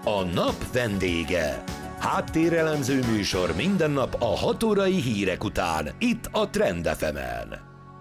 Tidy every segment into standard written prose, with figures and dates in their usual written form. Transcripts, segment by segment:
A nap vendége. Háttérelemző műsor minden nap a 6 órai hírek után, itt a Trend FM-en.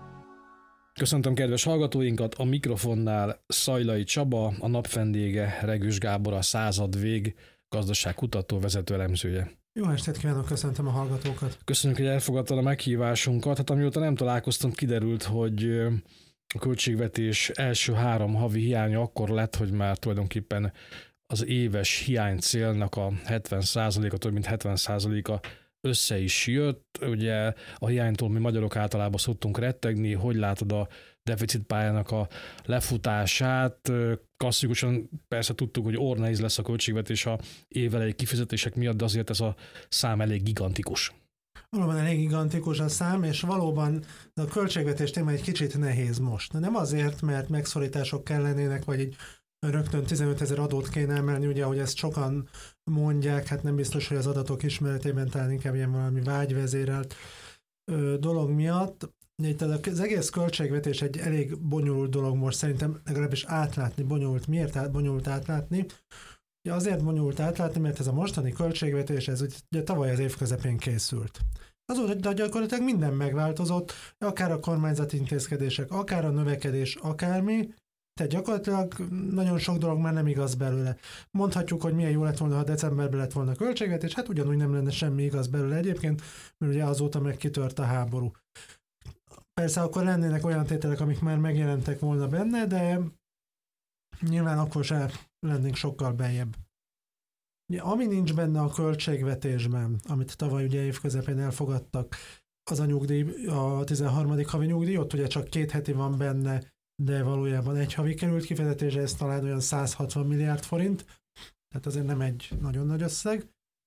Köszöntöm kedves hallgatóinkat, a mikrofonnál Szajlai Csaba, a nap vendége Regős Gábor, a Századvég gazdaságkutató vezető elemzője. Jó estét kívánok, köszöntöm a hallgatókat. Köszönjük, hogy elfogadtad a meghívásunkat. Hát amióta nem találkoztam, kiderült, hogy a költségvetés első 3 havi hiánya akkor lett, hogy már tulajdonképpen az éves hiánycélnak a 70%-a, több mint 70%-a össze is jött. Ugye a hiánytól mi magyarok általában szoktunk rettegni. Hogy látod a deficitpályának a lefutását? Klasszikusan persze tudtuk, hogy orrnehéz lesz a költségvetés a évelei kifizetések miatt, de azért ez a szám elég gigantikus. Valóban elég gigantikus a szám, és valóban a költségvetés téma egy kicsit nehéz most. Nem azért, mert megszorítások kellenének, vagy így rögtön 15 000 adót kéne emelni, ugye, ahogy ezt sokan mondják, hát nem biztos, hogy az adatok ismeretében talán inkább ilyen valami vágyvezérelt dolog miatt. Itt az egész költségvetés egy elég bonyolult dolog most, szerintem legalábbis átlátni bonyolult. Miért bonyolult átlátni? Ugye azért bonyolult átlátni, mert ez a mostani költségvetés, ez ugye tavaly az év közepén készült. Azóta gyakorlatilag minden megváltozott, akár a kormányzati intézkedések, akár a növekedés, akármi, tehát gyakorlatilag nagyon sok dolog már nem igaz belőle. Mondhatjuk, hogy milyen jó lett volna, ha decemberben lett volna a költségvetés, hát ugyanúgy nem lenne semmi igaz belőle egyébként, mert ugye azóta meg kitört a háború. Persze akkor lennének olyan tételek, amik már megjelentek volna benne, de nyilván akkor se lennénk sokkal beljebb. Ami nincs benne a költségvetésben, amit tavaly ugye év közepén elfogadtak, az a nyugdíj, a 13. havi nyugdíj, ott ugye csak 2 heti van benne, de valójában 1 havi került kifizetésre, ez talán olyan 160 milliárd forint, tehát azért nem egy nagyon nagy összeg.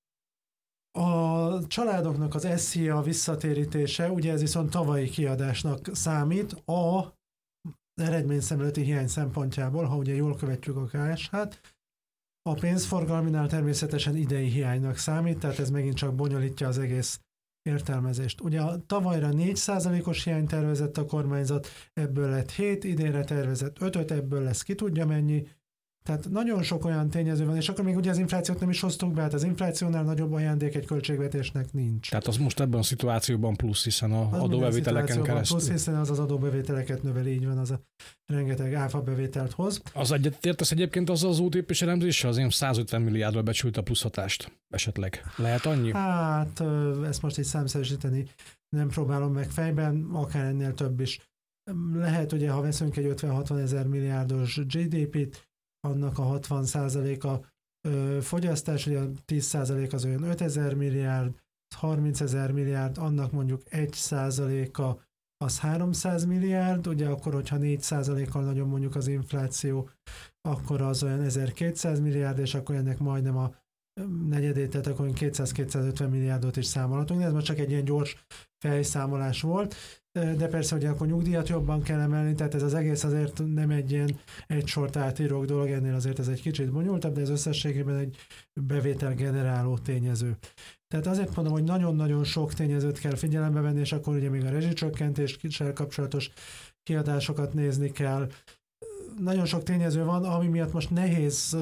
A családoknak az SZIA visszatérítése, ugye ez viszont tavalyi kiadásnak számít, a eredményszemléleti hiány szempontjából, ha ugye jól követjük a KSH-t, a pénzforgalminál természetesen idei hiánynak számít, tehát ez megint csak bonyolítja az egész értelmezést. Ugye a tavalyra 4%-os hiány tervezett a kormányzat, ebből lett 7, idénre tervezett 5, ebből lesz ki tudja mennyi. Tehát nagyon sok olyan tényező van, és akkor még ugye az inflációt nem is hoztuk be, hát az inflációnál nagyobb ajándék egy költségvetésnek nincs. Tehát az most ebben a szituációban plusz, hiszen az adóbevételeken keresztül. Plusz, hiszen az adóbevételeket növeli, így van, az a rengeteg áfa bevételt hoz. Az egyetértesz egyébként az OTP-s elemzéssel, az én 150 milliárdra becsült a plusz hatást esetleg. Lehet annyi? Hát ezt most így számszerűsíteni nem próbálom meg fejben, akár ennél több is. Lehet, ugye, ha veszünk egy 50-60 ezer milliárdos GDP-t, annak a 60%-a fogyasztás, ugye a 10% az olyan 5000 milliárd, 30 000 milliárd, annak mondjuk 1%-a az 300 milliárd, ugye akkor, hogyha 4%-kal nagyobb mondjuk az infláció, akkor az olyan 1200 milliárd, és akkor ennek majdnem a negyedét, tehát akkor 200-250 milliárdot is számolhatunk, de ez most csak egy ilyen gyors fejszámolás volt, de persze, hogy akkor nyugdíjat jobban kell emelni, tehát ez az egész azért nem egy ilyen egy sort átírók dolog, ennél azért ez egy kicsit bonyolultabb, de ez összességében egy bevétel generáló tényező. Tehát azért mondom, hogy nagyon-nagyon sok tényezőt kell figyelembe venni, és akkor ugye még a rezsicsökkentéssel kapcsolatos kiadásokat nézni kell. Nagyon sok tényező van, ami miatt most nehéz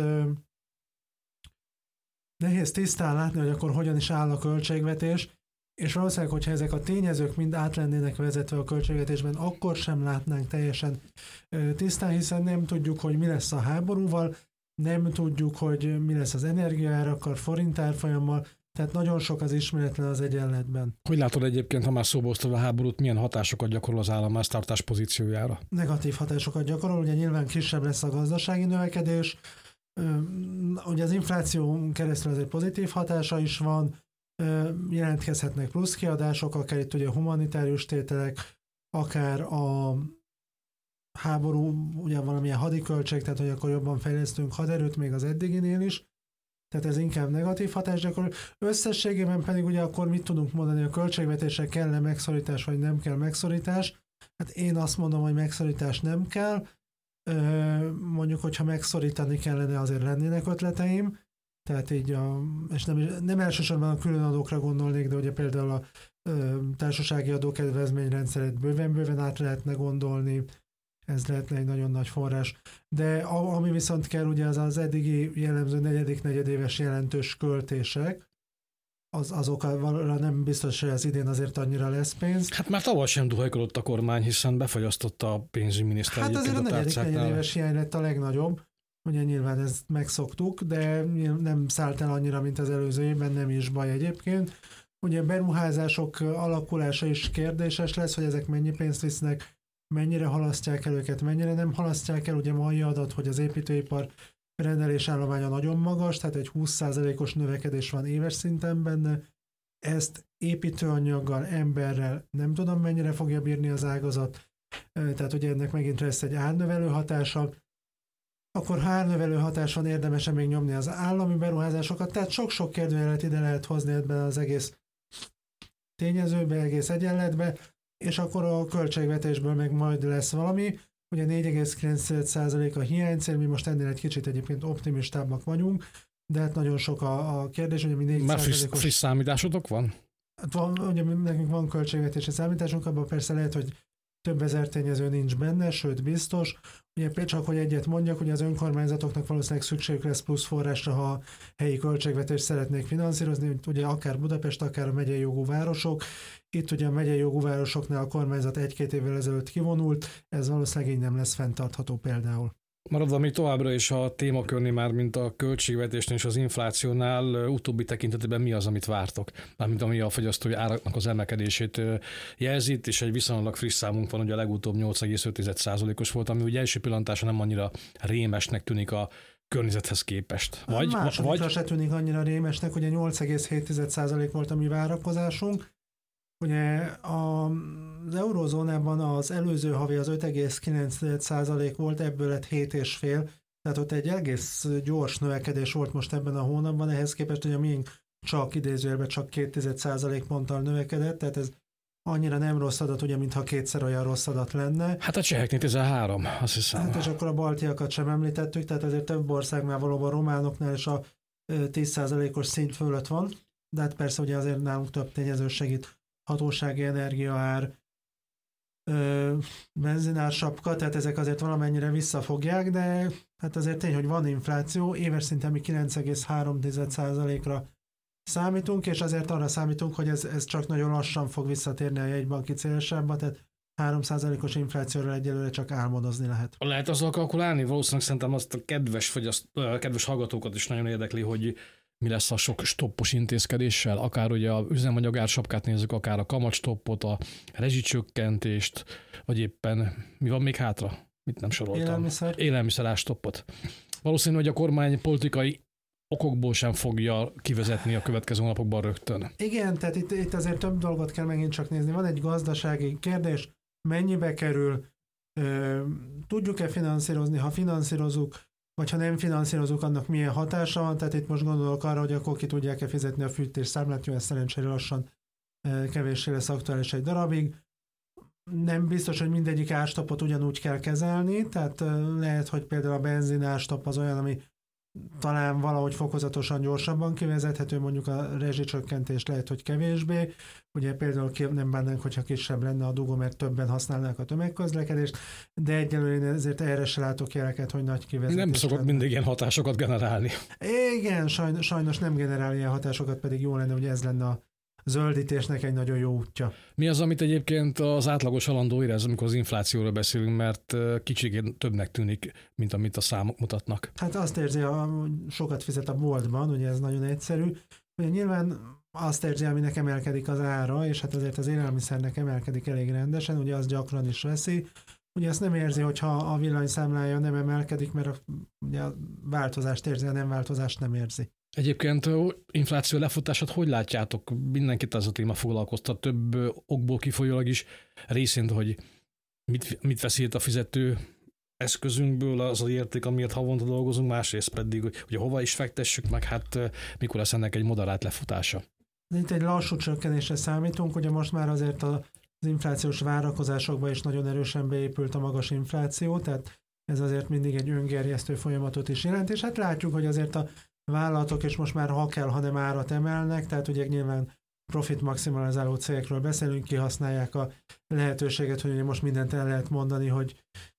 tisztán látni, hogy akkor hogyan is áll a költségvetés, és valószínűleg, hogyha ezek a tényezők mind át lennének vezetve a költségvetésben, akkor sem látnánk teljesen tisztán, hiszen nem tudjuk, hogy mi lesz a háborúval, nem tudjuk, hogy mi lesz az energiaárakkal, forintárfolyammal, tehát nagyon sok az ismeretlen az egyenletben. Hogy látod egyébként, ha már szóba hoztad a háborút, milyen hatásokat gyakorol az államháztartás pozíciójára? Negatív hatásokat gyakorol, ugye nyilván kisebb lesz a gazdasági növekedés, ugye az infláció keresztül azért pozitív hatása is van, jelentkezhetnek plusz kiadások, akár itt ugye humanitárius tételek, akár a háború, ugye valamilyen hadiköltség, tehát hogy akkor jobban fejlesztünk haderőt még az eddiginél is, tehát ez inkább negatív hatás gyakorol. Összességében pedig ugye akkor mit tudunk mondani, a költségvetésre kell-e megszorítás, vagy nem kell megszorítás? Hát én azt mondom, hogy megszorítás nem kell, mondjuk, hogyha megszorítani kellene, azért lennének ötleteim, tehát így és nem elsősorban a különadókra gondolnék, de ugye például a társasági adókedvezményrendszeret bőven-bőven át lehetne gondolni, ez lehetne egy nagyon nagy forrás. De ami viszont kell, ugye az eddigi jellemző negyedéves jelentős költések, azokra nem biztos, hogy az idén azért annyira lesz pénz. Hát már tavaly sem duhajkodott a kormány, hiszen befagyasztotta a pénzügyminiszter. Hát azért a negyedéves hiány lett a legnagyobb. Ugye nyilván ezt megszoktuk, de nem szállt el annyira, mint az előző évben, nem is baj egyébként. Ugye beruházások alakulása is kérdéses lesz, hogy ezek mennyi pénzt visznek, mennyire halasztják el őket, mennyire nem halasztják el. Ugye mai adat, hogy az építőipar rendelésállománya nagyon magas, tehát egy 20%-os növekedés van éves szinten benne. Ezt építőanyaggal, emberrel nem tudom mennyire fogja bírni az ágazat, tehát ugye ennek megint lesz egy árnövelő hatása. Akkor ha árnövelő hatás van, érdemesen még nyomni az állami beruházásokat, tehát sok-sok kérdőjelet ide lehet hozni ebben az egész tényezőbe, egész egyenletbe, és akkor a költségvetésből meg majd lesz valami. Ugye 4,9% a hiánycél, mi most ennél egy kicsit egyébként optimistábbak vagyunk, de hát nagyon sok a kérdés, hogy mi 4%-os... Már friss számításotok van? Hát ugye nekünk van költségvetési számításunk, abban persze lehet, hogy több ezer tényező nincs benne, sőt biztos. Ugye csak, hogy egyet mondjak, hogy az önkormányzatoknak valószínűleg szükségük lesz plusz forrásra, ha helyi költségvetést szeretnék finanszírozni, ugye akár Budapest, akár a megyei jogú városok. Itt ugye a megyei jogú városoknál a kormányzat 1-2 évvel ezelőtt kivonult, ez valószínűleg így nem lesz fenntartható például. Maradva még továbbra is a témakörnél már, mint a költségvetésnél és az inflációnál, utóbbi tekintetében mi az, amit vártok? Mármint ami a fogyasztói áraknak az emelkedését jelzi, és egy viszonylag friss számunk van, ugye a legutóbb 8,5%-os volt, ami ugye első pillantásra nem annyira rémesnek tűnik a környezethez képest. Másodikra se tűnik annyira rémesnek, ugye 8,7% volt a mi várakozásunk. Ugye az eurózónában az előző havi az 5,9% volt, ebből lett 7,5%, tehát ott egy egész gyors növekedés volt most ebben a hónapban, ehhez képest, hogy a miénk csak idézőjelben csak 0,2 ponttal növekedett, tehát ez annyira nem rossz adat, ugye, mintha kétszer olyan rossz adat lenne. Hát a cseheknél 13, azt hiszem. Hát és akkor a baltiakat sem említettük, tehát azért több országnál valóban a románoknál is a 10%-os szint fölött van, de hát persze ugye azért nálunk több tényező segít, hatósági energiaár, benzinársapka, tehát ezek azért valamennyire visszafogják, de hát azért tény, hogy van infláció, éves szinten mi 9,3%-ra számítunk, és azért arra számítunk, hogy ez csak nagyon lassan fog visszatérni a jegybanki célsávba, tehát 3%-os inflációra egyelőre csak álmodozni lehet. Lehet azzal kalkulálni? Valószínűleg szerintem azt a kedves hallgatókat is nagyon érdekli, hogy mi lesz a sok stoppos intézkedéssel, akár ugye a üzemanyag sapkát nézzük, akár a kamatstoppot, a rezsicsökkentést, vagy éppen mi van még hátra? Mit nem soroltam? Élelmiszer árstoppot. Valószínű, hogy a kormány politikai okokból sem fogja kivezetni a következő napokban rögtön. Igen, tehát itt azért több dolgot kell megint csak nézni. Van egy gazdasági kérdés, mennyibe kerül, tudjuk-e finanszírozni, ha finanszírozunk, vagy ha nem finanszírozunk, annak milyen hatása van, tehát itt most gondolok arra, hogy akkor ki tudják-e fizetni a fűtésszámlát, jó, ez szerencsére lassan kevéssé lesz aktuális egy darabig. Nem biztos, hogy mindegyik árstoppot ugyanúgy kell kezelni, tehát lehet, hogy például a benzin árstopp az olyan, ami talán valahogy fokozatosan gyorsabban kivezethető, mondjuk a rezsicsökkentés lehet, hogy kevésbé. Ugye például nem bánnánk, hogyha kisebb lenne a dugó, mert többen használnák a tömegközlekedést, de egyelőre én ezért erre se látok jeleket, hogy nagy kivezetés. Nem szokott mindig ilyen hatásokat generálni. Igen, sajnos nem generál ilyen hatásokat, pedig jó lenne, hogy ez lenne a zöldítésnek egy nagyon jó útja. Mi az, amit egyébként az átlagos halandó érez, amikor az inflációról beszélünk, mert kicsit többnek tűnik, mint amit a számok mutatnak? Hát azt érzi, hogy sokat fizet a boltban, ugye ez nagyon egyszerű. Ugye nyilván azt érzi, aminek emelkedik az ára, és hát azért az élelmiszernek emelkedik elég rendesen, ugye az gyakran is veszi. Ugye azt nem érzi, hogyha a villanyszámlája nem emelkedik, mert ugye a változást érzi, a nem változást nem érzi. Egyébként infláció lefutását hogy látjátok? Mindenkit ez a téma foglalkoztat, több okból kifolyólag is, részint, hogy mit veszít a fizető eszközünkből az érték, amiért havonta dolgozunk, másrészt pedig, hogy hova is fektessük, meg hát mikor lesz ennek egy moderált lefutása. Itt egy lassú csökkenésre számítunk, ugye most már azért az inflációs várakozásokban is nagyon erősen beépült a magas infláció, tehát ez azért mindig egy öngerjesztő folyamatot is jelent, és hát látjuk, hogy azért a vállalatok, és most már ha kell, hanem árat emelnek, tehát ugye nyilván profit maximalizáló cégekről beszélünk, kihasználják a lehetőséget, hogy ugye most mindent el lehet mondani, hogy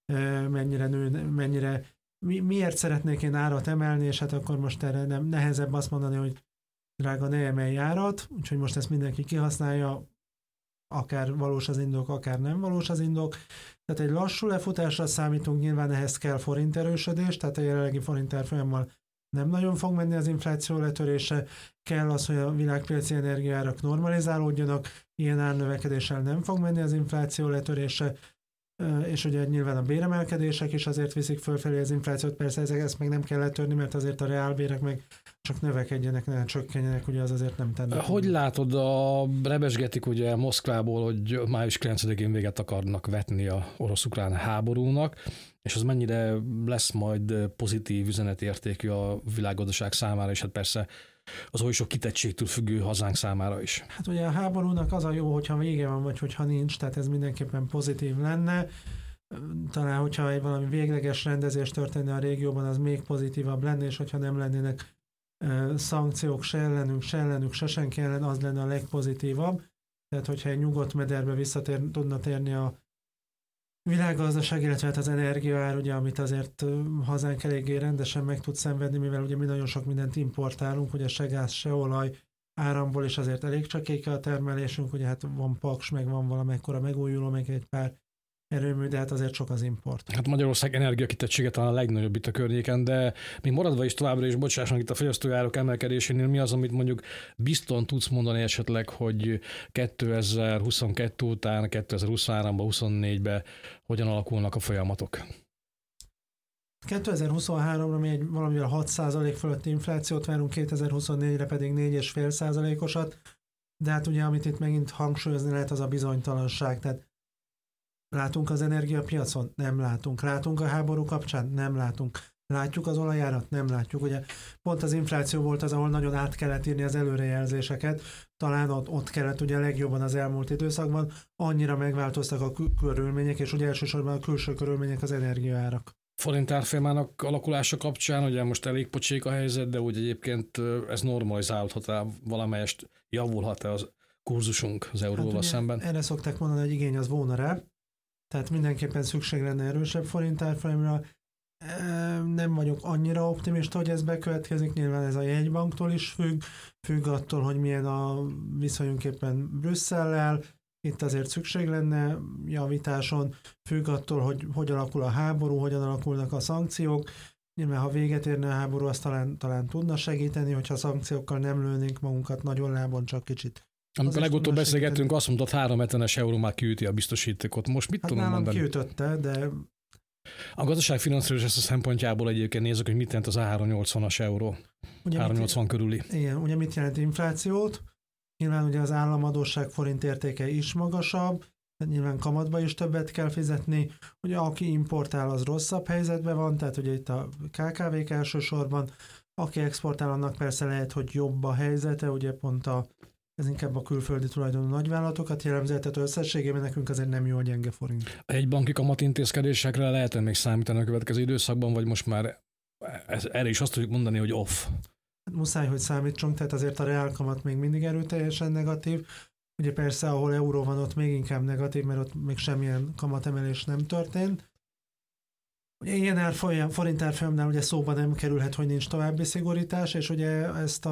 mennyire nő, miért szeretnék én árat emelni, és hát akkor most erre nehezebb azt mondani, hogy drága, ne emelj árat, úgyhogy most ezt mindenki kihasználja, akár valós az indok, akár nem valós az indok. Tehát egy lassú lefutásra számítunk, nyilván ehhez kell forint erősödés, tehát a jelenlegi forint árfolyammal nem nagyon fog menni az infláció letörése, kell az, hogy a világpiaci energiaárak normalizálódjanak, ilyen árnövekedéssel nem fog menni az infláció letörése, és ugye nyilván a béremelkedések is azért viszik fölfelé az inflációt, persze ezt meg nem kell letörni, mert azért a reálbérek meg csak növekedjenek, ne csökkenjenek, ugye az azért nem tenne. Hogy látod, rebesgetik ugye Moszkvából, hogy május 9-én véget akarnak vetni a orosz-ukrán háborúnak, és az mennyire lesz majd pozitív üzenetértékű a világgazdaság számára, és hát persze az oly sok kitettségtől függő hazánk számára is. Hát ugye a háborúnak az a jó, hogyha vége van, vagy hogyha nincs, tehát ez mindenképpen pozitív lenne. Talán, hogyha egy valami végleges rendezés történne a régióban, az még pozitívabb lenne, és hogyha nem lennének szankciók se ellenünk, se senki ellen, az lenne a legpozitívabb. Tehát, hogyha egy nyugodt mederbe tudna térni a világgazdaság, illetve hát az energiaár, ugye, amit azért hazánk eléggé rendesen meg tud szenvedni, mivel ugye mi nagyon sok mindent importálunk, ugye se gáz, se olaj, áramból is azért elég csakéke a termelésünk, ugye hát van paks, meg van valamekkora megújuló, meg egy pár erőmű, de hát azért sok az import. Hát Magyarország energiakitettsége talán a legnagyobb itt a környéken, de még maradva is továbbra is, bocsássanak, itt a fogyasztóárak emelkedésénél mi az, amit mondjuk biztosan tudsz mondani esetleg, hogy 2022 után, 2023-ban, 24-ben hogyan alakulnak a folyamatok? 2023-ra mi valamivel 6% fölötti inflációt várunk, 2024-re pedig 4,5%-osat, de hát ugye amit itt megint hangsúlyozni lehet, az a bizonytalanság, tehát látunk az energiapiacon? Nem látunk. Látunk a háború kapcsán? Nem látunk. Látjuk az olajárat? Nem látjuk. Ugye pont az infláció volt az, ahol nagyon át kellett írni az előrejelzéseket. Talán ott kellett ugye legjobban az elmúlt időszakban. Annyira megváltoztak a körülmények, és ugye elsősorban a külső körülmények, az energiaárak. Forint árfolyamának alakulása kapcsán, ugye most elég pocsék a helyzet, de úgy egyébként ez normalizálódhat-e, valamelyest javulhat-e az kurzusunk az euróval szemben? Erre szokták mondani, hogy igény az volna rá. Tehát mindenképpen szükség lenne erősebb forint árfolyamra. Nem vagyok annyira optimista, hogy ez bekövetkezik. Nyilván ez a jegybanktól is függ attól, hogy milyen a viszonyunk éppen Brüsszellel. Itt azért szükség lenne javításon, függ attól, hogy alakul a háború, hogyan alakulnak a szankciók. Nyilván, ha véget érne a háború, azt talán tudna segíteni, hogyha szankciókkal nem lőnénk magunkat nagyon lábon, csak kicsit. Amikor legutóbb beszélgettünk, azt mondtad, 3,70-es euró már kiüti a biztosítékot. Most mit tudom mondani? Kiütötte, de... A gazdaság finanszírozása szempontjából egyébként nézzük, hogy mit jelent az 3,80-as euró. Ugye 3,80 körüli. Igen, ugye mit jelent inflációt? Nyilván ugye az államadósság forint értéke is magasabb, nyilván kamatba is többet kell fizetni. Ugye aki importál, az rosszabb helyzetben van, tehát ugye itt a KKV-k elsősorban, aki exportál, annak persze lehet, hogy jobb a helyzete, ugye pont ez inkább a külföldi tulajdonú nagyvállalatokat jellemző, tehát összességében nekünk azért nem jó a gyenge forint. Egy banki kamatintézkedésekre lehet még számítani a következő időszakban, vagy most már erre is azt tudjuk mondani, hogy off? Hát muszáj, hogy számítsunk, tehát azért a reálkamat még mindig erőteljesen negatív. Ugye persze, ahol euró van, ott még inkább negatív, mert ott még semmilyen kamatemelés nem történt. Ugye ilyen forint árfolyamnál ugye szóba nem kerülhet, hogy nincs további szigorítás, és ugye ezt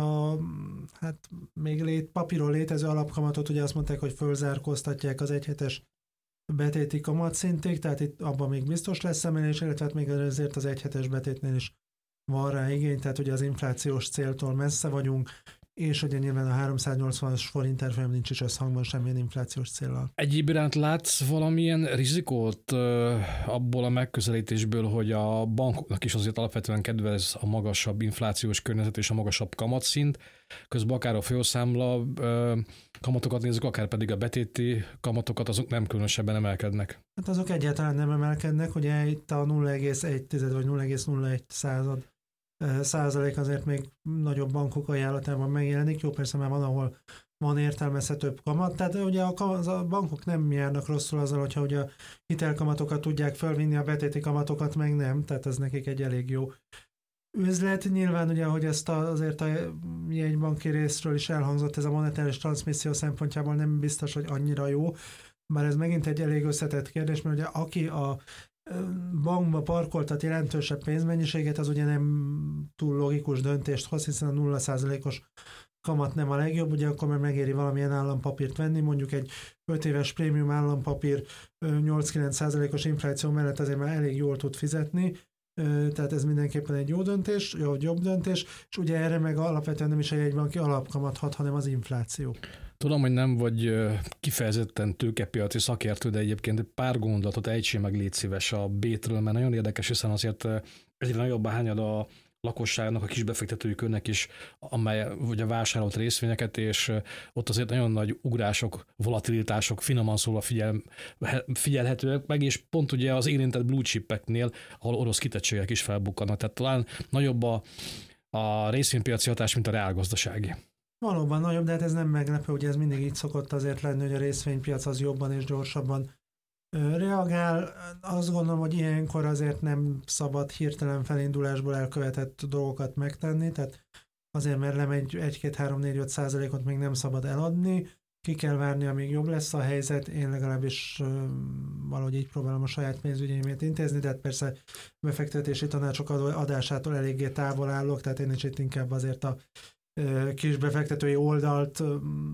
még papíron létező alapkamatot ugye azt mondták, hogy fölzárkóztatják az egyhetes betéti kamatszintig, tehát itt abban még biztos lesz emelés, illetve hát még azért az egyhetes betétnél is van rá igény, tehát ugye az inflációs céltól messze vagyunk, és ugye nyilván a 380-as forint árfolyam nincs is összhangban semmilyen inflációs céllal. Egyéb iránt látsz valamilyen rizikót abból a megközelítésből, hogy a bankoknak is azért alapvetően kedvez a magasabb inflációs környezet és a magasabb kamatszint, közben akár a folyószámla kamatokat nézzük, akár pedig a betéti kamatokat, azok nem különösebben emelkednek. Hát azok egyáltalán nem emelkednek, ugye itt a 0,1 vagy 0,01 százalék azért még nagyobb bankok ajánlatában megjelenik. Jó, persze már van, ahol van értelmezhetőbb kamat, tehát ugye a bankok nem járnak rosszul azzal, hogyha ugye a hitelkamatokat tudják fölvinni, a betéti kamatokat meg nem, tehát ez nekik egy elég jó üzlet. Nyilván ugye, hogy ezt azért a jegybanki részről is elhangzott, ez a monetáris transzmisszió szempontjából nem biztos, hogy annyira jó, bár ez megint egy elég összetett kérdés, mert ugye aki a bankba parkoltat jelentősebb pénzmennyiséget, az ugye nem túl logikus döntést hoz, hiszen a 0%-os kamat nem a legjobb, ugye akkor már megéri valamilyen állampapírt venni, mondjuk egy 5 éves prémium állampapír 8-9%-os infláció mellett azért már elég jól tud fizetni, tehát ez mindenképpen egy jó döntés, jobb döntés, és ugye erre meg alapvetően nem is a jegybanki alapkamat hat, hanem az infláció. Tudom, hogy nem vagy kifejezetten tőkepiaci szakértő, de egyébként pár gondolatot ejtsél meg, légy szíves a B-tről, mert nagyon érdekes, hiszen azért egyre nagyobb a hányad a lakosságnak, a kisbefektetői körnek is, amely ugye vásárolt részvényeket, és ott azért nagyon nagy ugrások, volatilitások, finoman szólva figyelhetőek meg, és pont ugye az érintett blue chipeknél, ahol orosz kitettségek is felbukkannak, tehát talán nagyobb a részvénypiaci hatás, mint a reálgazdasági. Valóban nagyobb, de hát ez nem meglepő, ugye ez mindig így szokott azért lenni, hogy a részvénypiac az jobban és gyorsabban reagál. Azt gondolom, hogy ilyenkor azért nem szabad hirtelen felindulásból elkövetett dolgokat megtenni, tehát azért, mert lemegy 1-2-3-4-5%-ot még nem szabad eladni, ki kell várni, amíg jobb lesz a helyzet, én legalábbis valahogy így próbálom a saját pénzügyeimet intézni, de hát persze befektetési tanácsok adásától eléggé távol állok, tehát én is itt inkább azért a kis befektetői oldalt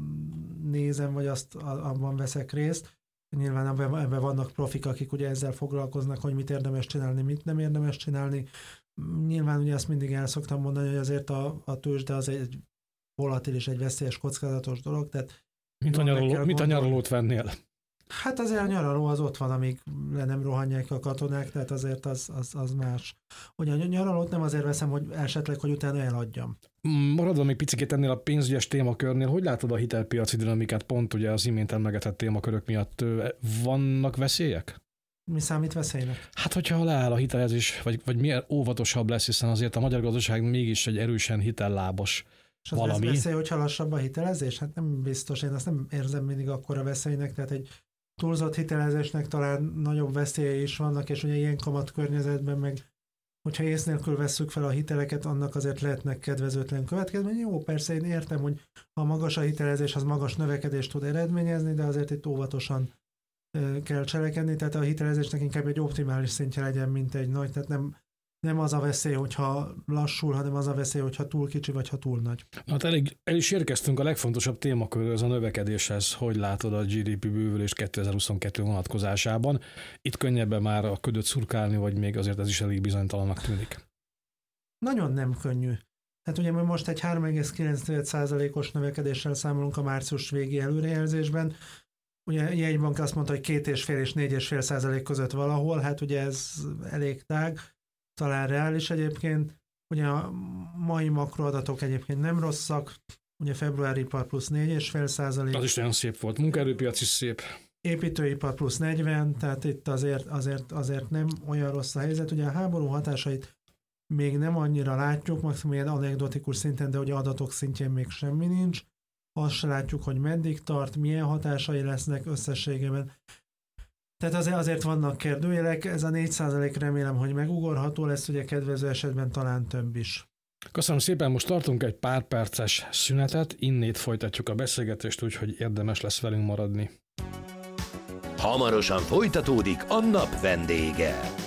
nézem, vagy azt abban veszek részt. Nyilván ebben vannak profik, akik ugye ezzel foglalkoznak, hogy mit érdemes csinálni, mit nem érdemes csinálni. Nyilván ugye azt mindig el szoktam mondani, hogy azért a tőzsde az egy volatilis, egy veszélyes, kockázatos dolog. Tehát mit a nyaralót vennél? Hát azért a nyaraló az ott van, amíg le nem rohanják a katonák, tehát azért az más. Ugye a nyaralót nem azért veszem, hogy esetleg, hogy utána eladjam. Maradva még picit ennél a pénzügyes témakörnél, hogy látod a hitelpiaci dinamikát pont ugye az imént emlegetett témakörök miatt? Vannak veszélyek? Mi számít veszélynek? Hát, hogyha leáll a hitelezés, vagy milyen óvatosabb lesz, hiszen azért a magyar gazdaság mégis egy erősen hitellábos és az valami. Veszély, hogyha lassabb a hitelezés? Hát nem biztos, én azt nem érzem mindig akkora veszélynek, tehát egy túlzott hitelezésnek talán nagyobb veszélyei is vannak, és ugye ilyen kamat környezetben meg, hogyha ész nélkül vesszük fel a hiteleket, annak azért lehetnek kedvezőtlen következményei. Jó, persze én értem, hogy ha magas a hitelezés, az magas növekedést tud eredményezni, de azért itt óvatosan kell cselekedni, tehát a hitelezésnek inkább egy optimális szintje legyen, mint egy nagy, tehát nem az a veszély, hogyha lassul, hanem az a veszély, hogyha túl kicsi, vagy ha túl nagy. Hát el is érkeztünk a legfontosabb témakörhöz, a növekedéshez. Hogy látod a GDP bővülést 2022 vonatkozásában? Itt könnyebben már a ködöt szurkálni, vagy még azért ez is elég bizonytalannak tűnik? Nagyon nem könnyű. Hát ugye most egy 3,9%-os növekedéssel számolunk a március végi előrejelzésben. Ugye a jegybank azt mondta, hogy 2,5 és 4,5% között valahol, hát ugye ez elég tág, talán reális egyébként. Ugye a mai makroadatok egyébként nem rosszak, ugye februári ipar plusz 4,5%. Az is nagyon szép volt, munkaerőpiac is szép. Építőipar plusz 40, tehát itt azért nem olyan rossz a helyzet. Ugye a háború hatásait még nem annyira látjuk, maximum ilyen anekdotikus szinten, de ugye adatok szintjén még semmi nincs. Azt se látjuk, hogy meddig tart, milyen hatásai lesznek összességében. Tehát azért vannak kérdőjelek, ez a 4% remélem, hogy megugorható lesz, ugye kedvező esetben talán több is. Köszönöm szépen, most tartunk egy pár perces szünetet, innét folytatjuk a beszélgetést, úgyhogy érdemes lesz velünk maradni. Hamarosan folytatódik a nap vendége.